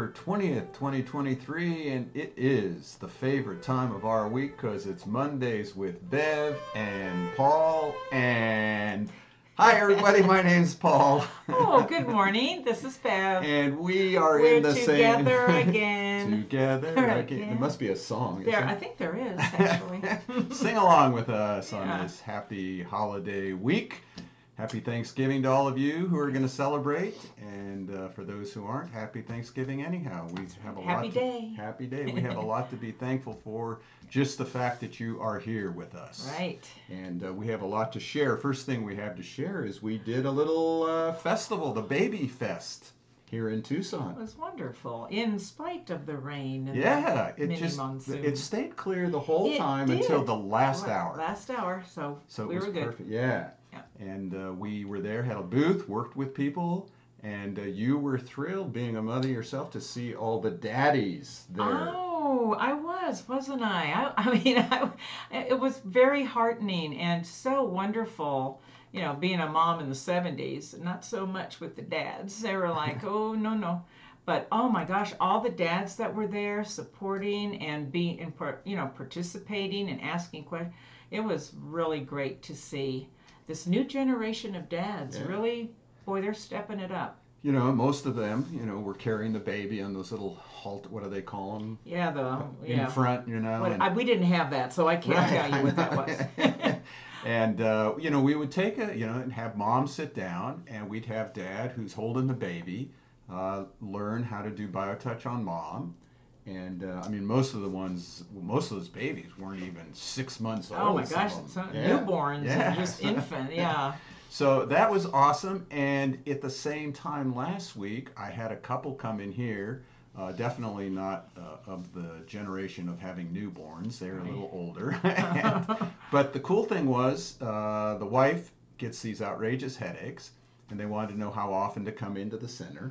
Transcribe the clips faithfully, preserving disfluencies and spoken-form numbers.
November twentieth, twenty twenty-three, and it is the favorite time of our week because it's Mondays with Bev and Paul. And hi, everybody, my name's Paul. Oh, good morning. This is Bev. And we are We're in the together same. again. Together again. again. There must be a song. There, I think there is, actually. Sing along with us on Yeah. this happy holiday week. Happy Thanksgiving to all of you who are going to celebrate, and uh, for those who aren't, happy Thanksgiving anyhow. We have a Happy lot. day. To, happy day. We have a lot to be thankful for. Just the fact that you are here with us. Right. And uh, we have a lot to share. First thing we have to share is we did a little uh, festival, the Baby Fest, here in Tucson. It was wonderful, in spite of the rain and Yeah, the it mini just monsoon. it stayed clear the whole It time did. until the last La- hour. Last hour, so, So it we was were good. perfect. Yeah. Yeah. And uh, we were there, had a booth, worked with people, and uh, you were thrilled, being a mother yourself, to see all the daddies there. Oh, I was, wasn't I? I, I mean, I, it was very heartening and so wonderful. You know, being a mom in the seventies, not so much with the dads. They were like, oh, no, no. But oh my gosh, all the dads that were there supporting and being, and par- you know, participating and asking questions. It was really great to see this new generation of dads. Yeah. Really, boy, they're stepping it up. You know, most of them, you know, were carrying the baby on those little halt, what do they call them? Yeah, the In yeah. front, you know. What, and- I, we didn't have that, so I can't Right, tell I you what that know. was. And, uh, you know, we would take a, you know, and have mom sit down, and we'd have dad who's holding the baby uh, learn how to do BioTouch on mom. And, uh, I mean, most of the ones, well, most of those babies weren't even six months old. Oh my some gosh, of them. some Yeah. newborns Yeah. and just infant, yeah. So that was awesome. And at the same time last week, I had a couple come in here, uh, definitely not uh, of the generation of having newborns. They're a little older. And- but the cool thing was uh, the wife gets these outrageous headaches, and they wanted to know how often to come into the center.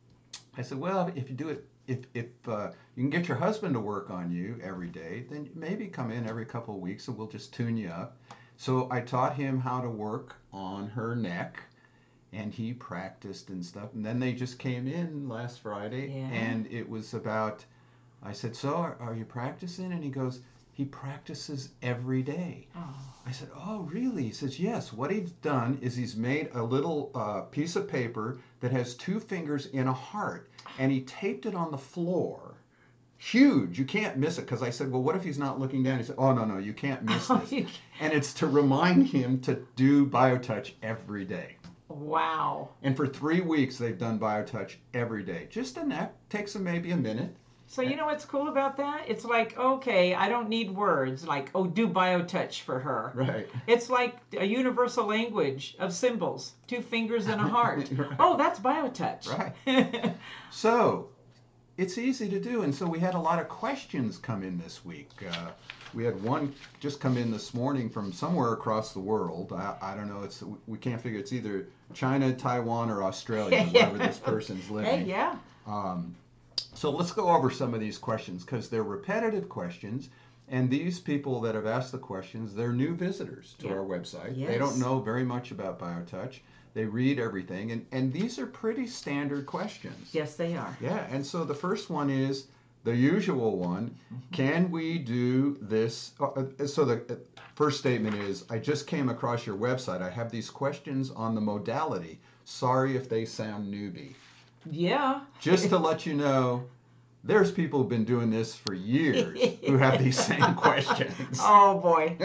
I said, well, if you do it, if, if uh, you can get your husband to work on you every day, then maybe come in every couple of weeks and we'll just tune you up. So I taught him how to work on her neck, and he practiced and stuff. And then they just came in last Friday, Yeah. and it was about, I said, so are, are you practicing? And he goes, he practices every day. Oh. I said, oh, really? He says, yes. What he's done is he's made a little uh, piece of paper that has two fingers in a heart, and he taped it on the floor. Huge. You can't miss it. Because I said, well, what if he's not looking down? He said, oh, no, no, you can't miss Oh, this. you- And it's to remind him to do BioTouch every day. Wow. And for three weeks, they've done BioTouch every day. Just a neck. Takes them maybe a minute. So you know what's cool about that? It's like, okay, I don't need words. Like, oh, do BioTouch for her. Right. It's like a universal language of symbols. Two fingers and a heart. Right. Oh, that's BioTouch. Right. So it's easy to do. And so we had a lot of questions come in this week. Uh, we had one just come in this morning from somewhere across the world. I, I don't know. It's we can't figure. It's either China, Taiwan, or Australia, wherever this person's living. Hey, yeah. Um, so let's go over some of these questions because they're repetitive questions. And these people that have asked the questions, they're new visitors to Yeah. our website. Yes. They don't know very much about BioTouch. They read everything. And, and these are pretty standard questions. Yes, they are. Yeah. And so the first one is the usual one. Can we do this? Uh, uh, so the uh, first statement is, I just came across your website. I have these questions on the modality. Sorry if they sound newbie. Yeah. Just to let you know, there's people who've been doing this for years who have these same questions. Oh, boy.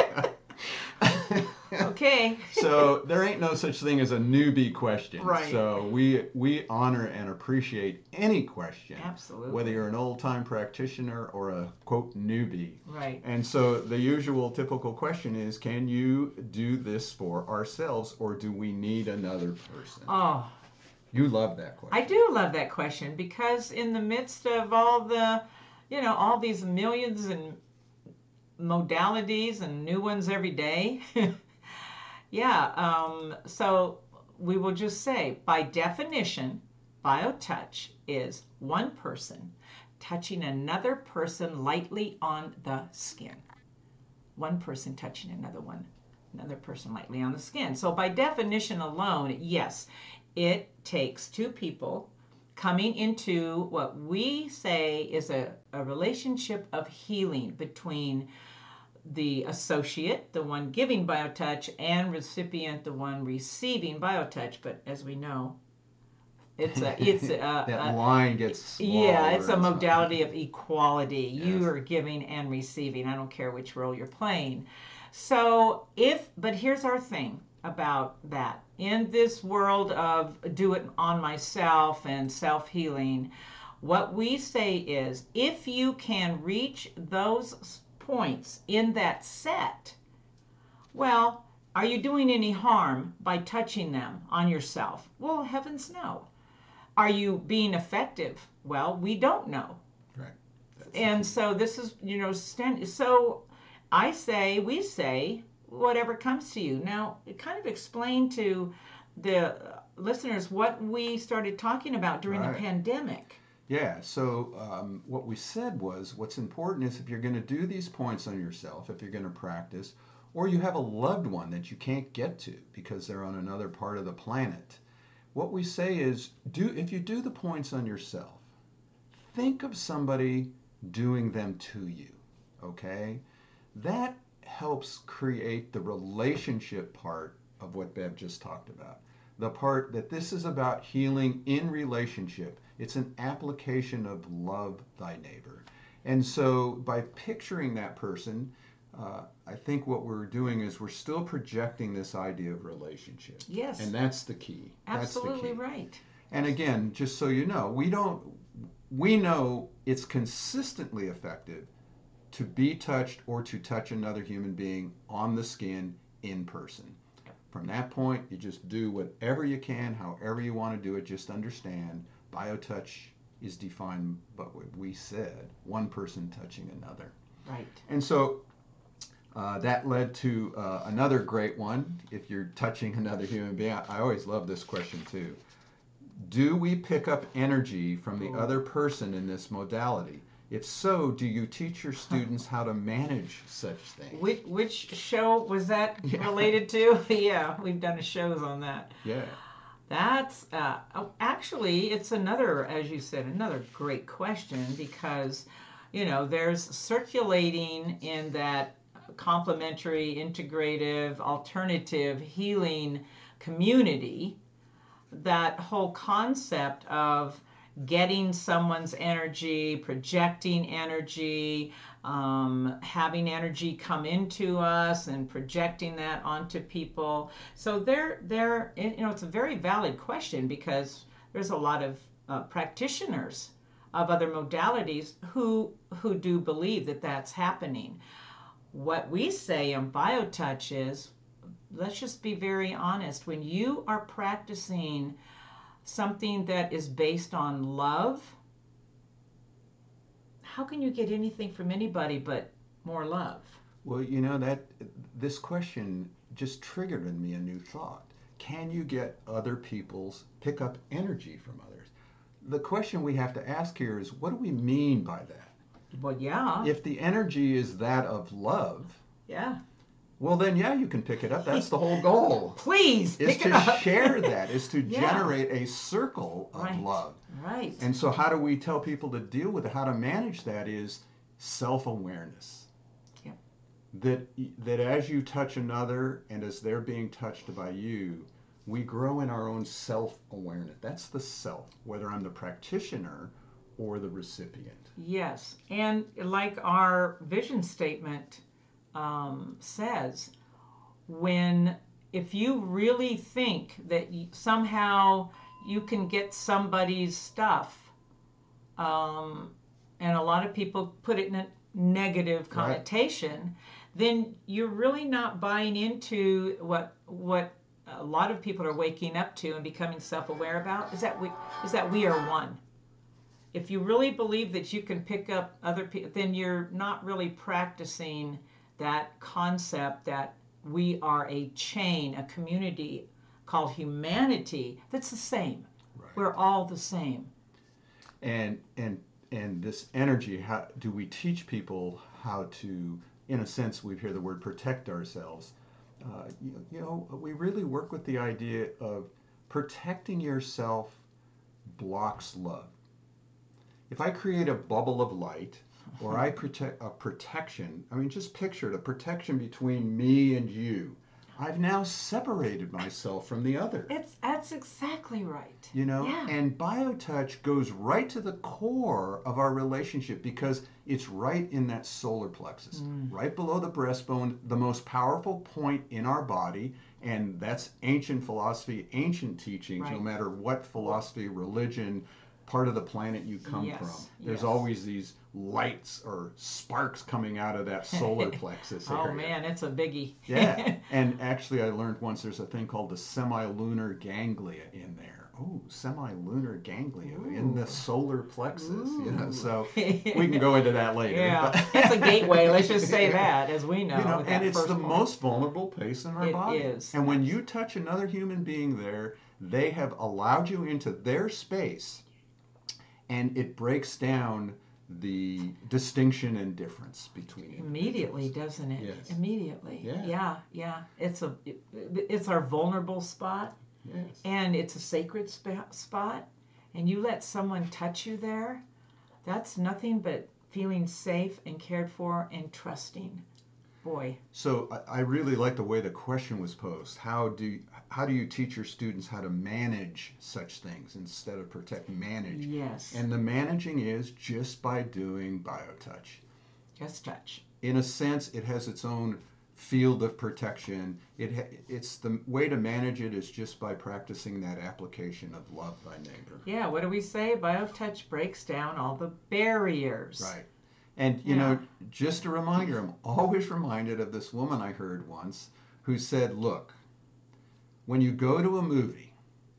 Okay. So there ain't no such thing as a newbie question. Right. So we we honor and appreciate any question. Absolutely. Whether you're an old-time practitioner or a, quote, newbie. Right. And so the usual typical question is, can you do this for ourselves, or do we need another person? Oh, You love that question. I do love that question because in the midst of all the, you know, all these millions and modalities and new ones every day. Yeah, um, so we will just say, by definition, BioTouch is one person touching another person lightly on the skin. One person touching another one, another person lightly on the skin. So by definition alone, yes, it takes two people coming into what we say is a, a relationship of healing between the associate, the one giving BioTouch, and recipient, the one receiving BioTouch. But as we know, it's a it's a, that a line gets smaller. yeah, it's a modality of equality. Yes. You are giving and receiving. I don't care which role you're playing. So if, but here's our thing about that. In this world of do it on myself and self-healing, what we say is if you can reach those points in that set, well, are you doing any harm by touching them on yourself? Well, heavens no. Are you being effective? Well, we don't know. Right. That's And so this is, you know, stand, so I say, we say, whatever comes to you. Now, kind of explain to the listeners what we started talking about during Right. the pandemic. Yeah, so um, what we said was what's important is if you're going to do these points on yourself, if you're going to practice, or you have a loved one that you can't get to because they're on another part of the planet, what we say is do if you do the points on yourself, think of somebody doing them to you, okay? That helps create the relationship part of what Bev just talked about. The part that this is about healing in relationship. It's an application of love thy neighbor. And so by picturing that person, uh, I think what we're doing is we're still projecting this idea of relationship. Yes. And that's the key. Absolutely That's the key. right. And again, just so you know, we don't, we know it's consistently effective to be touched or to touch another human being on the skin in person. From that point, you just do whatever you can, however you want to do it. Just understand, BioTouch is defined by what we said, one person touching another. Right. And so uh, that led to uh, another great one. If you're touching another human being, I, I always love this question too. Do we pick up energy from the Oh. other person in this modality? If so, do you teach your students how to manage such things? Which, which show was that Yeah. related to? Yeah, we've done shows on that. Yeah. That's uh, oh, actually, it's another, as you said, another great question because, you know, there's circulating in that complementary, integrative, alternative healing community, that whole concept of getting someone's energy, projecting energy, um, having energy come into us and projecting that onto people. So they're, they're, you know, it's a very valid question because there's a lot of uh, practitioners of other modalities who, who do believe that that's happening. What we say in BioTouch is, let's just be very honest. When you are practicing something that is based on love, how can you get anything from anybody but more love? Well, you know, that this question just triggered in me a new thought. Can you get other people's, pick up energy from others? The question we have to ask here is, what do we mean by that? Well, yeah. If the energy is that of love, yeah. well, then, yeah, you can pick it up. That's the whole goal. Please Is pick to it up. share that, is to Yeah. generate a circle of Right. love. Right. And so how do we tell people to deal with it? How to manage that is self-awareness. Yeah. That, that as you touch another and as they're being touched by you, we grow in our own self-awareness. That's the self, whether I'm the practitioner or the recipient. Yes. And like our vision statement um, says, when if you really think that you, somehow you can get somebody's stuff, um, and a lot of people put it in a negative connotation, right. then you're really not buying into what what a lot of people are waking up to and becoming self-aware about, is that we is that we are one. If you really believe that you can pick up other people, then you're not really practicing that concept that we are a chain, a community called humanity that's the same. Right. We're all the same. And and and this energy, how do we teach people how to, in a sense, we hear the word protect ourselves. Uh, you, you know, we really work with the idea of protecting yourself blocks love. If I create a bubble of light, or I protect a protection, I mean, just picture it, a protection between me and you. I've now separated myself from the other. It's that's exactly right. You know, Yeah. and BioTouch goes right to the core of our relationship because it's right in that solar plexus, Mm. right below the breastbone, the most powerful point in our body. And that's ancient philosophy, ancient teachings, Right. no matter what philosophy, religion, part of the planet you come Yes, from. There's yes. always these lights or sparks coming out of that solar plexus area. Oh man, it's a biggie. Yeah, and actually I learned once there's a thing called the semilunar ganglia in there. Oh, semilunar ganglia in the Ooh. solar plexus, you know, Ooh. so we can go into that later. Yeah, but- it's a gateway. Let's just say that, as we know. You know, with and that it's first the point. most vulnerable place in our It body. is, And when yes. you touch another human being there, they have allowed you into their space, and it breaks down the distinction and difference between Immediately, individuals. doesn't it? Yes. Immediately. Yeah. yeah, yeah. It's a, it, it's our vulnerable spot, Yes. and it's a sacred sp- spot. And you let someone touch you there, that's nothing but feeling safe and cared for and trusting. Boy. So I, I really like the way the question was posed. How do how do you teach your students how to manage such things instead of protect? Manage. Yes. And the managing is just by doing BioTouch. Just touch. In a sense, it has its own field of protection. It ha- it's the way to manage it is just by practicing that application of love thy neighbor. Yeah, what do we say? BioTouch breaks down all the barriers. Right. And you Yeah. know, just a reminder, I'm always reminded of this woman I heard once who said, look, when you go to a movie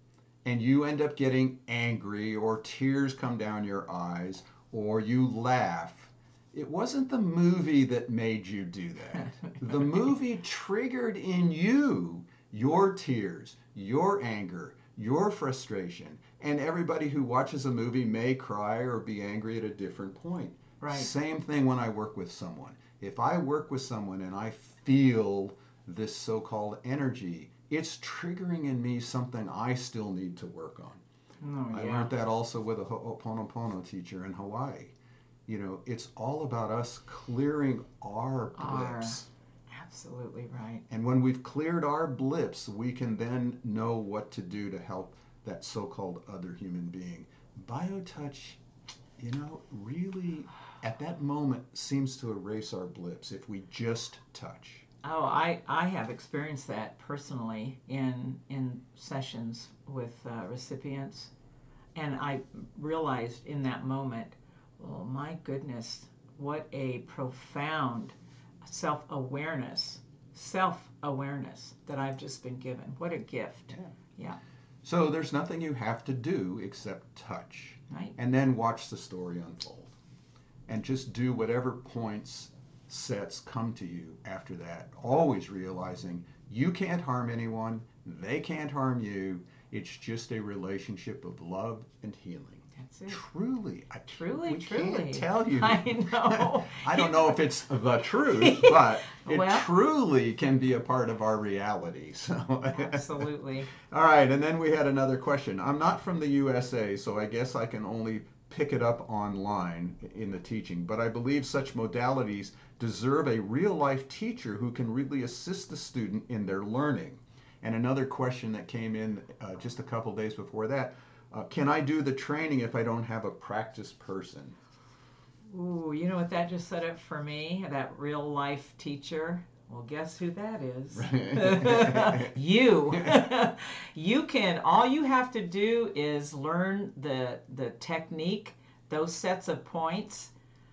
and you end up getting angry or tears come down your eyes or you laugh, it wasn't the movie that made you do that. The movie triggered in you your tears, your anger, your frustration. And everybody who watches a movie may cry or be angry at a different point. Right. Same thing when I work with someone. If I work with someone and I feel this so-called energy, it's triggering in me something I still need to work on. Oh, I yeah. learned that also with a Ho'oponopono teacher in Hawaii. You know, it's all about us clearing our Our- blips. Absolutely right. And when we've cleared our blips, we can then know what to do to help that so-called other human being. BioTouch, you know, really at that moment seems to erase our blips if we just touch. Oh, I, I have experienced that personally in in sessions with uh, recipients, and I realized in that moment, oh my goodness, what a profound self-awareness, self-awareness that I've just been given. What a gift. Yeah. So there's nothing you have to do except touch. Right. And then watch the story unfold. And just do whatever points, sets come to you after that. Always realizing you can't harm anyone, they can't harm you. It's just a relationship of love and healing. That's it. Truly, I Truly, we truly. can't tell you. I know. I don't know if it's the truth, but it Well- truly can be a part of our reality. So Absolutely. all right, and then we had another question. I'm not from the U S A, so I guess I can only pick it up online in the teaching, but I believe such modalities deserve a real-life teacher who can really assist the student in their learning. And another question that came in uh, just a couple days before that, uh, can I do the training if I don't have a practice person? Ooh, you know what that just set up for me? That real life teacher. Well, guess who that is? You. You can, all you have to do is learn the the technique, those sets of points.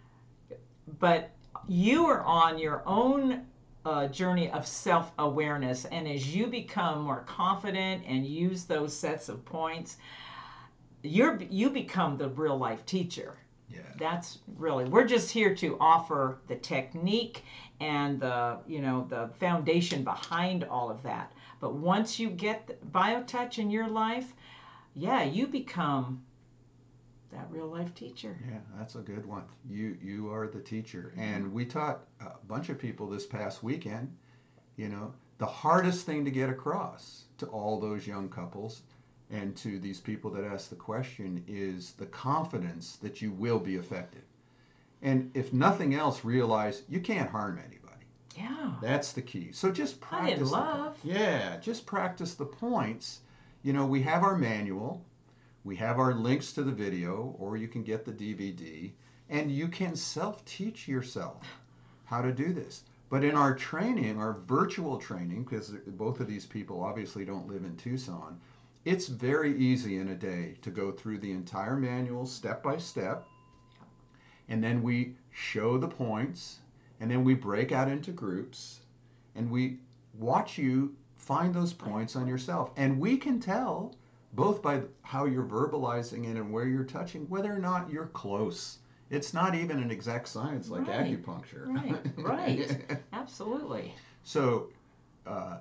But you are on your own uh, journey of self-awareness, and as you become more confident and use those sets of points, you're you become the real life teacher. Yeah. That's really, we're just here to offer the technique and the, you know, the foundation behind all of that. But once you get BioTouch in your life, yeah, you become that real life teacher. Yeah, that's a good one. You you are the teacher. And we taught a bunch of people this past weekend, you know, the hardest thing to get across to all those young couples and to these people that ask the question is the confidence that you will be effective. And if nothing else, realize you can't harm anybody. Yeah. That's the key. So just practice. I did love. The, yeah, just practice the points. You know, we have our manual, we have our links to the video, or you can get the D V D, and you can self-teach yourself how to do this. But in our training, our virtual training, because both of these people obviously don't live in Tucson, it's very easy in a day to go through the entire manual step by step, and then we show the points, and then we break out into groups, and we watch you find those points on yourself. And we can tell, both by how you're verbalizing it and where you're touching, whether or not you're close. It's not even an exact science like right. acupuncture. Right, right. Absolutely. So, uh,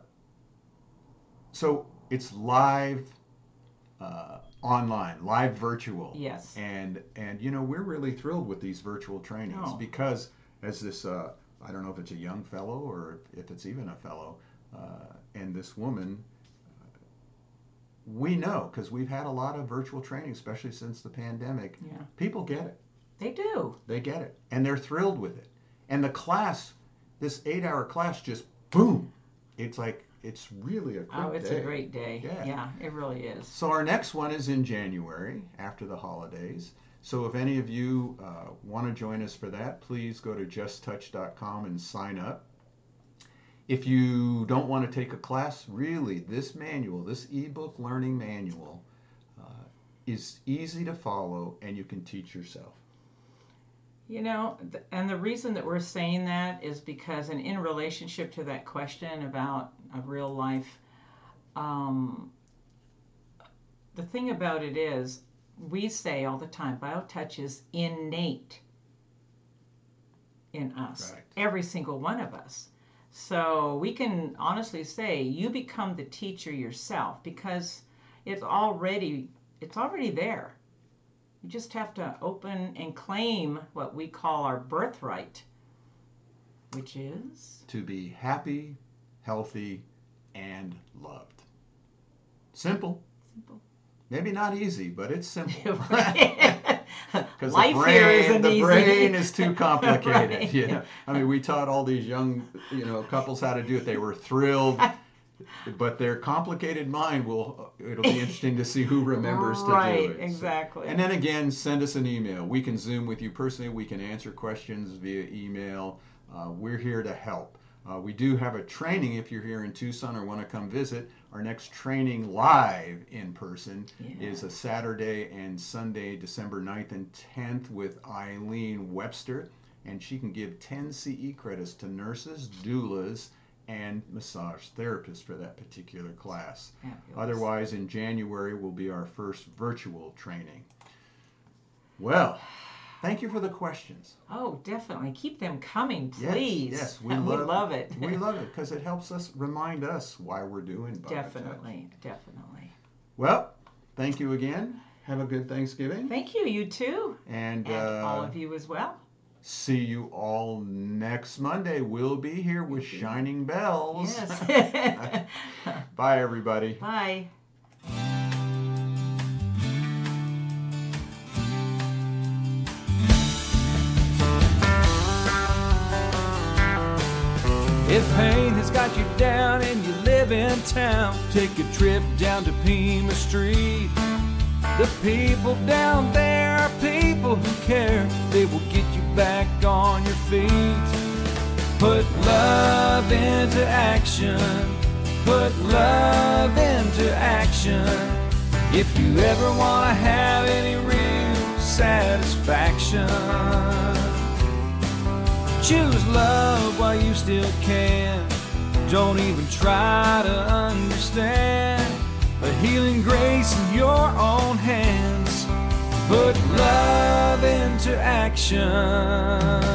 so it's live, uh, online, live virtual. Yes. And and you know, we're really thrilled with these virtual trainings oh. because as this, uh, I don't know if it's a young fellow or if it's even a fellow, uh, and this woman, uh, we know because we've had a lot of virtual training, especially since the pandemic. Yeah. People get it. They do. They get it, and they're thrilled with it. And the class, this eight-hour class, just boom. It's like it's really a quick Oh, it's day. a great day. Yeah. yeah, it really is. So our next one is in January after the holidays. So if any of you uh, want to join us for that, please go to just touch dot com and sign up. If you don't want to take a class, really, this manual, this ebook learning manual, uh, is easy to follow, and you can teach yourself. You know, th- and the reason that we're saying that is because, and in relationship to that question about a real life, um, the thing about it is, we say all the time, BioTouch is innate in us, Right. every single one of us. So we can honestly say you become the teacher yourself because it's already it's already there. You just have to open and claim what we call our birthright, which is to be happy, healthy, and loved. Simple. simple. Maybe not easy, but it's simple. Because Life the brain, here isn't the easy. brain is too complicated. Right. You know? I mean, we taught all these young, you know, couples how to do it. They were thrilled, but their complicated mind will. It'll be interesting to see who remembers right, to do it. Right, exactly. So, and then again, send us an email. We can Zoom with you personally. We can answer questions via email. Uh, we're here to help. Uh, we do have a training if you're here in Tucson or want to come visit. Our next training live in person yeah. is a Saturday and Sunday, December ninth and tenth with Eileen Webster. And she can give ten C E credits to nurses, doulas, and massage therapists for that particular class. Fabulous. Otherwise, in January will be our first virtual training. Well, thank you for the questions. Oh, definitely. Keep them coming, Yes, please. yes, we, we love, love it. We love it because it helps us remind us why we're doing BioTouch. Definitely, definitely. Well, thank you again. Have a good Thanksgiving. Thank you, you too. And, And uh, all of you as well. see you all next Monday. We'll be here with Shining Bells. Yes. Bye, everybody. Bye. If pain has got you down and you live in town, take a trip down to Pima Street. The people down there are people who care. They will get you back on your feet. Put love into action. Put love into action. If you ever want to have any real satisfaction, choose love while you still can. Don't even try to understand. A healing grace in your own hands. Put love into action.